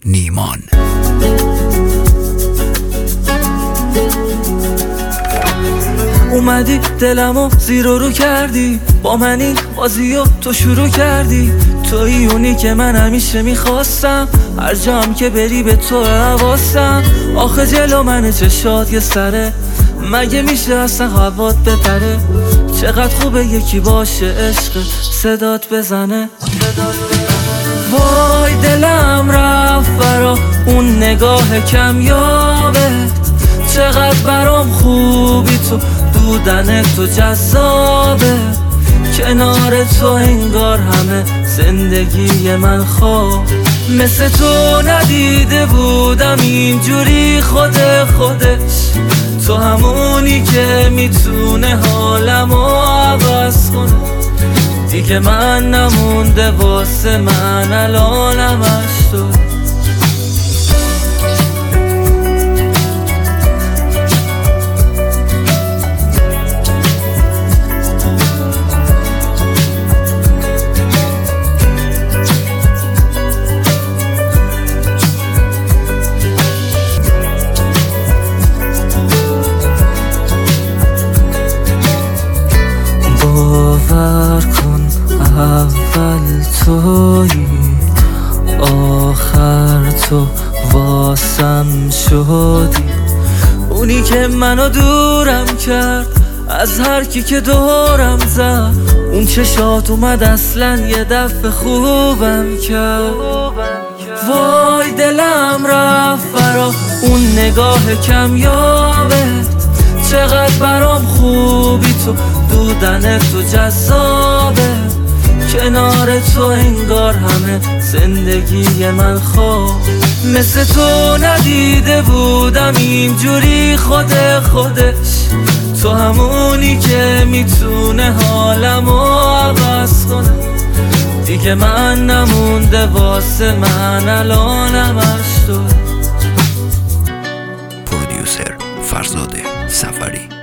نیمان. اومدی دلمو زیر و رو کردی، با من این بازیو تو شروع کردی. توی اونی که من همیشه میخواستم، هر جام که بری به تو حواسم. آخه جلو من چشات یه سره، مگه میشه اصلا هوات بپره؟ چقدر خوبه یکی باشه عشق صدات بزنه. وای دلم رفت برا اون نگاه کمیابت، چقدر برام خوبی تو، بودن تو جذابه. کنار تو انگار همه زندگی من خواب، مثل تو ندیده بودم اینجوری خودش. تو همونی که میتونه حالمو عوض کنه، دیگه من نمونده واسه من الانمش تو. باور کن اول تویی، آخر تو واسم شدی. اونی که منو دورم کرد از هر کی که دورم زد، اون چشات اومد اصلا یه دفعه خوبم کرد. وای دلم رفت برا اون نگاه کمیابت، چقدر برام خوبی تو، بودن تو جذابه. کنار تو انگار همه زندگی من خواب، مثل تو ندیده بودم اینجوری خودش. تو همونی که میتونه حالمو عوض کنه، دیگه من نمونده واسه من الانمش تو. پرودیوسر فرزاد سفری.